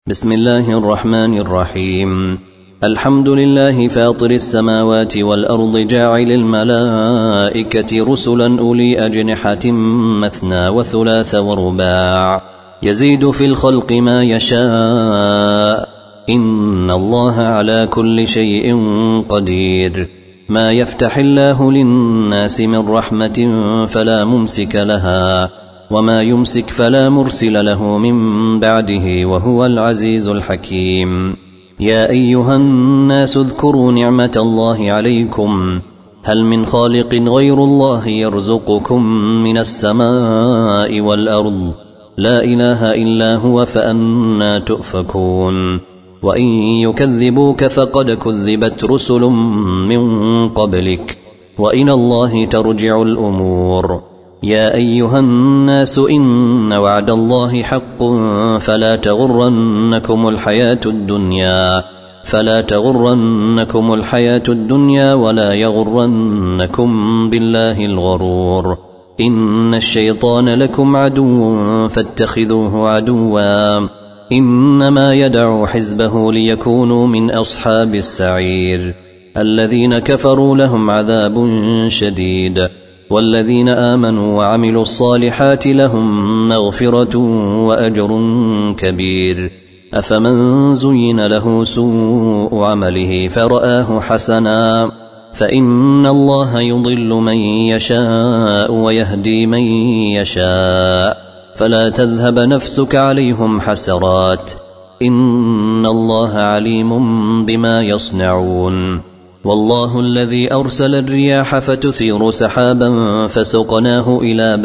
بسم الله الرحمن الرحيم. الحمد لله فاطر السماوات والأرض جاعل الملائكة رسلا أولي أجنحة مثنى وثلاث ورباع يزيد في الخلق ما يشاء إن الله على كل شيء قدير. ما يفتح الله للناس من رحمة فلا ممسك لها وما يمسك فلا مرسل له من بعده وهو العزيز الحكيم. يا أيها الناس اذكروا نعمة الله عليكم هل من خالق غير الله يرزقكم من السماء والأرض لا إله إلا هو فأنى تؤفكون. وإن يكذبوك فقد كذبت رسل من قبلك وإلى الله ترجع الأمور. يا أيها الناس إن وعد الله حق فلا تغرنكم الحياة الدنيا ولا يغرنكم بالله الغرور. إن الشيطان لكم عدو فاتخذوه عدوا إنما يدعو حزبه ليكونوا من أصحاب السعير. الذين كفروا لهم عذاب شديد والذين آمنوا وعملوا الصالحات لهم مغفرة وأجر كبير. أفمن زين له سوء عمله فرآه حسنا فإن الله يضل من يشاء ويهدي من يشاء فلا تذهب نفسك عليهم حسرات إن الله عليم بما يصنعون. والله الذي أرسل الرياح فتثير سحابا فسقناه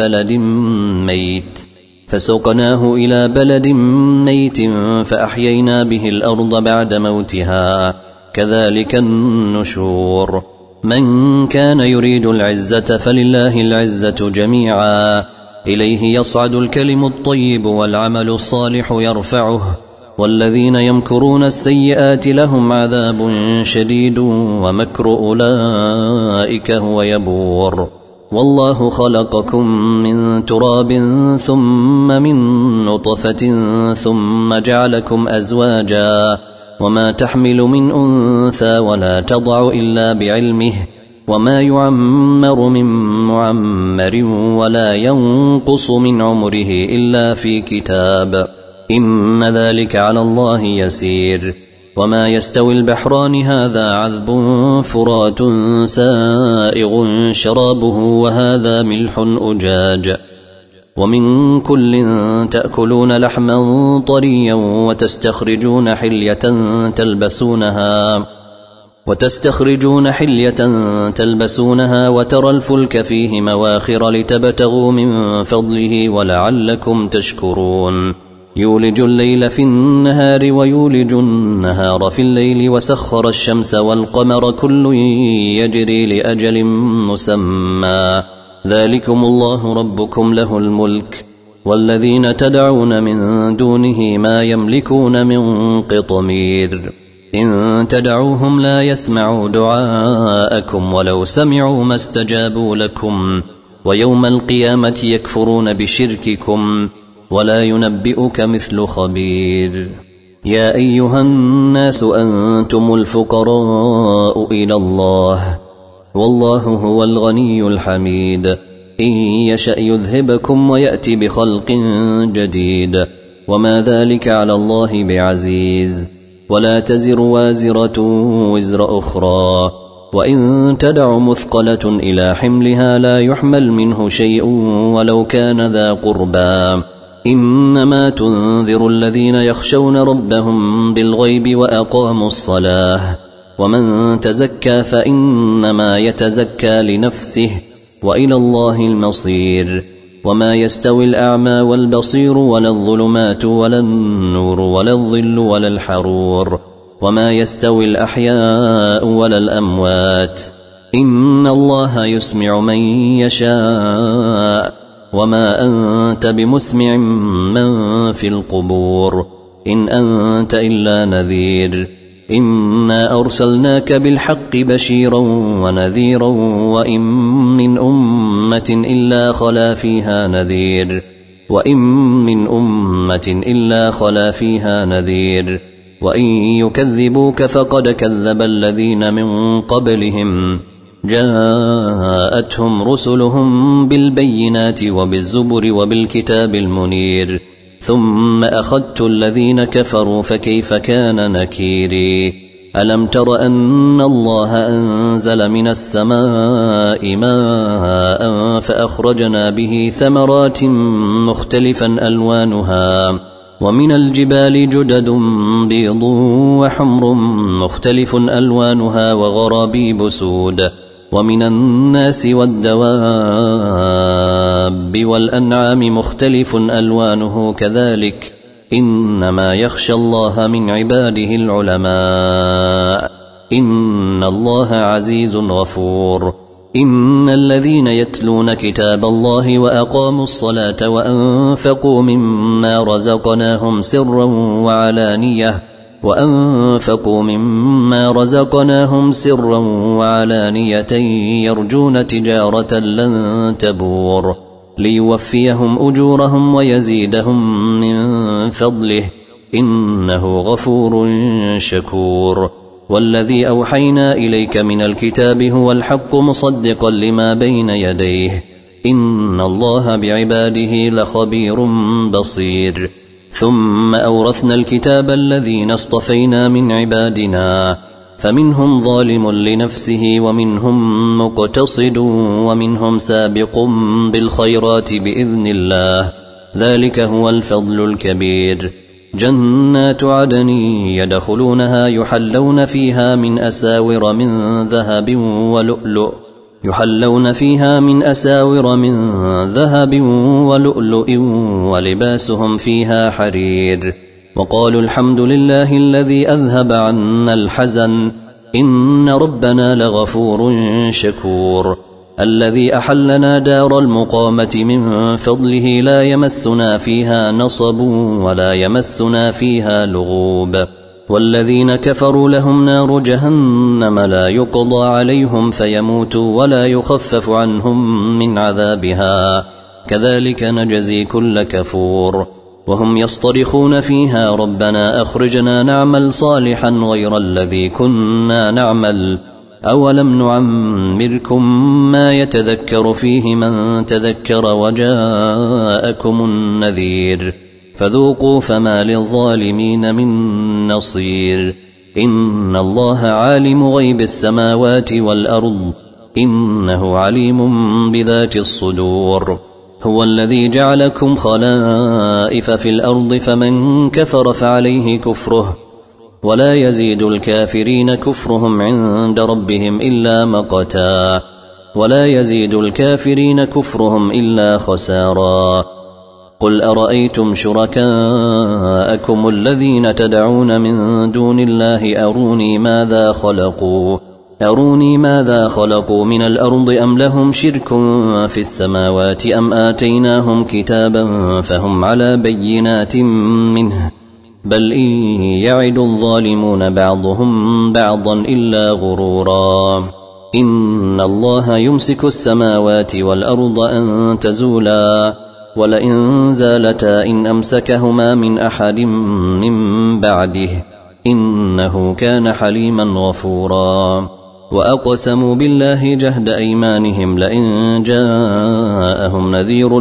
إلى بلد ميت فأحيينا به الأرض بعد موتها كذلك النشور. من كان يريد العزة فلله العزة جميعا إليه يصعد الكلم الطيب والعمل الصالح يرفعه والذين يمكرون السيئات لهم عذاب شديد ومكر أولئك هو يبور. والله خلقكم من تراب ثم من نطفة ثم جعلكم أزواجا وما تحمل من أنثى ولا تضع إلا بعلمه وما يعمر من معمر ولا ينقص من عمره إلا في كتاب إن ذلك على الله يسير. وما يستوي البحران هذا عذب فرات سائغ شرابه وهذا ملح أجاج ومن كل تأكلون لحما طريا وتستخرجون حلية تلبسونها وترى الفلك فيه مواخر لتبتغوا من فضله ولعلكم تشكرون. يولج الليل في النهار ويولج النهار في الليل وسخر الشمس والقمر كل يجري لأجل مسمى ذلكم الله ربكم له الملك والذين تدعون من دونه ما يملكون من قطمير. إن تدعوهم لا يسمعوا دعاءكم ولو سمعوا ما استجابوا لكم ويوم القيامة يكفرون بشرككم ولا ينبئك مثل خبير. يا أيها الناس أنتم الفقراء إلى الله والله هو الغني الحميد. إن يشأ يذهبكم ويأتي بخلق جديد وما ذلك على الله بعزيز. ولا تزر وازرة وزر أخرى وإن تدع مثقلة إلى حملها لا يحمل منه شيء ولو كان ذا قربى. إنما تنذر الذين يخشون ربهم بالغيب وأقاموا الصلاة ومن تزكى فإنما يتزكى لنفسه وإلى الله المصير. وما يستوي الأعمى والبصير ولا الظلمات ولا النور ولا الظل ولا الحرور وما يستوي الأحياء ولا الأموات إن الله يسمع من يشاء وما أنت بمسمع من في القبور إن أنت إلا نذير. إنا أرسلناك بالحق بشيرا ونذيرا وإن من أمة إلا خلا فيها نذير وإن من أمة إلا خلا فيها نذير وإن يكذبوك فقد كذب الذين من قبلهم جاءتهم رسلهم بالبينات وبالزبر وبالكتاب المنير ثم أخذت الذين كفروا فكيف كان نكيري ألم تر أن الله أنزل من السماء ماء فأخرجنا به ثمرات مختلفا ألوانها ومن الجبال جدد بيض وحمر مختلف ألوانها وغرابيب سود ومن الناس والدواب والأنعام مختلف ألوانه كذلك إنما يخشى الله من عباده العلماء إن الله عزيز غفور إن الذين يتلون كتاب الله وأقاموا الصلاة وأنفقوا مما رزقناهم سرا وعلانية يرجون تجارة لن تبور ليوفيهم أجورهم ويزيدهم من فضله إنه غفور شكور والذي أوحينا إليك من الكتاب هو الحق مصدقا لما بين يديه إن الله بعباده لخبير بصير ثم أورثنا الكتاب الذين اصطفينا من عبادنا فمنهم ظالم لنفسه ومنهم مقتصد ومنهم سابق بالخيرات بإذن الله ذلك هو الفضل الكبير جنات عدن يدخلونها يحلون فيها من أساور من ذهب ولؤلؤ ولباسهم فيها حرير وقالوا الحمد لله الذي أذهب عنا الحزن إن ربنا لغفور شكور الذي أحلنا دار المقامة من فضله لا يمسنا فيها نصب ولا يمسنا فيها لغوب والذين كفروا لهم نار جهنم لا يقضى عليهم فيموتوا ولا يخفف عنهم من عذابها كذلك نجزي كل كفور وهم يصطرخون فيها ربنا أخرجنا نعمل صالحا غير الذي كنا نعمل أولم نعمركم ما يتذكر فيه من تذكر وجاءكم النذير فذوقوا فما للظالمين من نصير إن الله عالم غيب السماوات والأرض إنه عليم بذات الصدور هو الذي جعلكم خلائف في الأرض فمن كفر فعليه كفره ولا يزيد الكافرين كفرهم عند ربهم إلا مقتا ولا يزيد الكافرين كفرهم إلا خسارا قل أرأيتم شركاءكم الذين تدعون من دون الله أروني ماذا خلقوا من الأرض أم لهم شرك في السماوات أم آتيناهم كتابا فهم على بينات منه بل إن يعد الظالمون بعضهم بعضا إلا غرورا إن الله يمسك السماوات والأرض أن تزولا ولئن زالتا إن أمسكهما من أحد من بعده إنه كان حليما غفورا وأقسموا بالله جهد أيمانهم لئن جاءهم نذير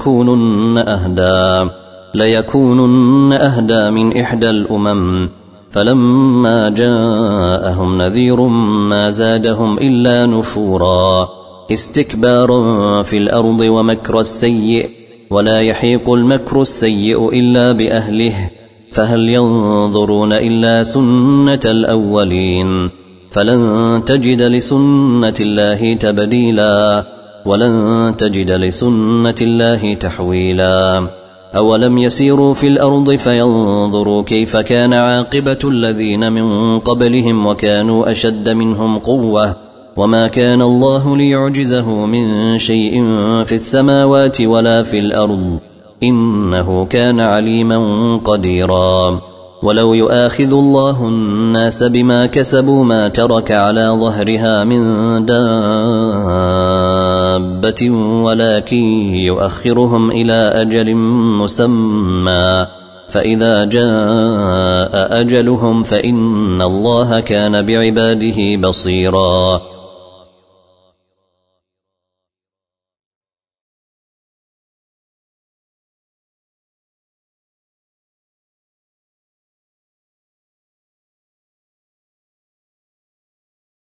ليكونن أهدى من إحدى الأمم فلما جاءهم نذير ما زادهم إلا نفورا استكبارا في الأرض ومكر السيء ولا يحيق المكر السيء إلا بأهله فهل ينظرون إلا سنة الأولين فلن تجد لسنة الله تبديلا ولن تجد لسنة الله تحويلا أولم يسيروا في الأرض فينظروا كيف كان عاقبة الذين من قبلهم وكانوا أشد منهم قوة وما كان الله ليعجزه من شيء في السماوات ولا في الأرض إنه كان عليما قديرا ولو يؤاخذ الله الناس بما كسبوا ما ترك على ظهرها من دابة دابة ولكن يؤخرهم إلى أجل مسمى فإذا جاء أجلهم فإن الله كان بعباده بصيرا